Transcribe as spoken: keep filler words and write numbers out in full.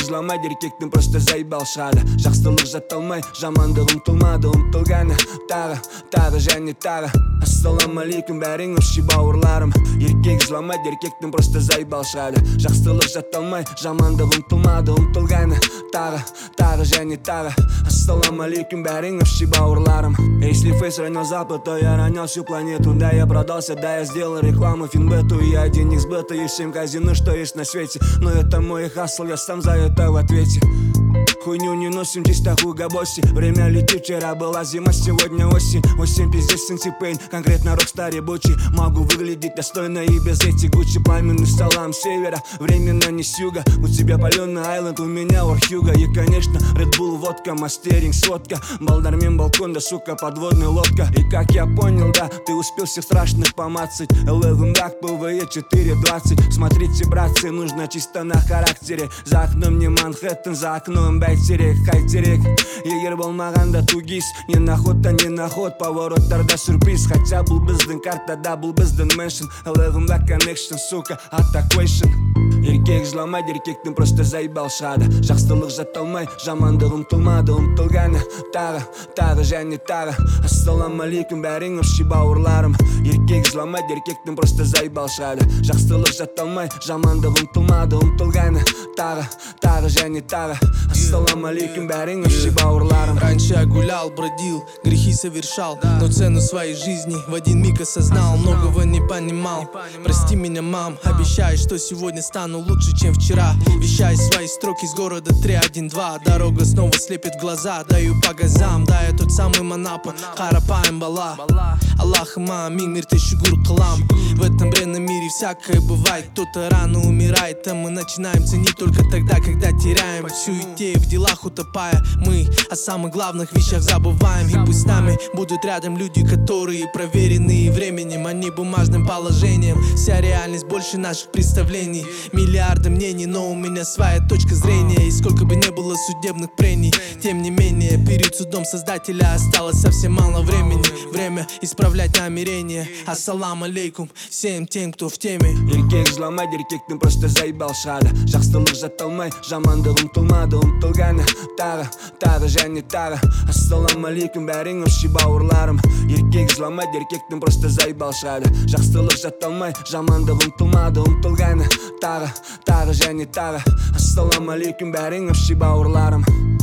жыламайды, еркектің просто заебал шығады. Жақсылық жатталмай, жамандық ұмтылмады, ұмтылғаны тағы, тағы және тағы. Ассалаумалейкум бәрің өші бауырларым. Еркек жыламайды, еркектің просто заебал шығады. Жақсылық жатталмай, жамандық ұмтылмады, ұмтылғаны тағы, тағы және тағы. Ассалаумалейкум бәрің өші бауырларым. Если фейс ранил запад, то я ранил всю планету. Да, я продался, да, я сделал рекламу Финбету. И я денег сбыта, и всем казино, что есть на свете. Но это мой хасл, я сам за это в ответе. Хуйню не носим, чисто хугабоси. Время летит, вчера была зима, сегодня осень. Осень пиздец, синтипейн, конкретно рокстар ебучий. Могу выглядеть достойно и без этих Гуччи. Пламенный салам севера, временно не с юга. У тебя паленый айленд, у меня Орхюга. И конечно, Red Bull, водка, мастеринг, сотка. Балдармен, балкон, да сука, подводная лодка. И как я понял, да, ты успел всех страшных помацать. Eleven Black, ПВЕ четыре двадцать. Смотрите, братцы, нужно чисто на характере. За окном не Манхэттен, за окном бәйтерек, хайтерек. Егер болмағанда тугис, не наход, а не наход. Повороттарда сюрприз, хотя бұл біздің картада, бұл біздің меншін. Eleven Black Connection, сука, атаквейшн. Еркек жыламайды, еркектің просто заебал шығады. Жақсылық жатталмай, жамандық ұмтылмады, ұмтылғаны тағы, тағы және тағы. Ассалаумалейкум бәрің өші бауырларым. Еркек жыламайды, еркектің просто заебал шығады. Жақсылық жатталмай, жамандық ұмтылмады, ұмтылғаны тағы, тағы және тағы. Ассалаумалейкум бәрің өші бауырларым. Раньше я гулял, бродил, грехи совершал, но цену своей жизни в один миг осознал. Многого не понимал, прости меня, мам. Обещаю, что сегодня стану лучше, чем вчера. Вещаю свои строки с города три один два. Дорога снова слепит глаза, даю по газам. Да, я тот самый Манапа, Карапаем Бала. Аллах мамин, мир тысячу гур калам. В этом бренном мире всякое бывает. Кто-то рано умирает, а мы начинаем ценить только тогда, когда теряем. В суете, в делах утопая, мы о самых главных вещах забываем. И пусть с нами будут рядом люди, которые проверенные временем, а не бумажным положением. Вся реальность больше наших представлений. Миллиарды мнений, но у меня своя точка зрения. И сколько бы не было судебных прений, тем не менее, перед судом создателя осталось совсем мало времени. Время исправлять намерения. Ассалам алейкум всем тем, кто в теме. Еркек жыламайды, еркектің просто заебал шығады. Жақсылық жатталмай, жамандық ұмтылмады, ұмтылғаны тағы, тағы және тағы. Ассалаумалейкум бәрің өші бауырларым. Еркек жыламайды, еркектің просто заебал шығады. Жақсылық жатталмай, жамандық ұмтылмады, ұмтылғаны тағы, тағы және тағы. Ассалаумалейкум бәрің өші бауырларым.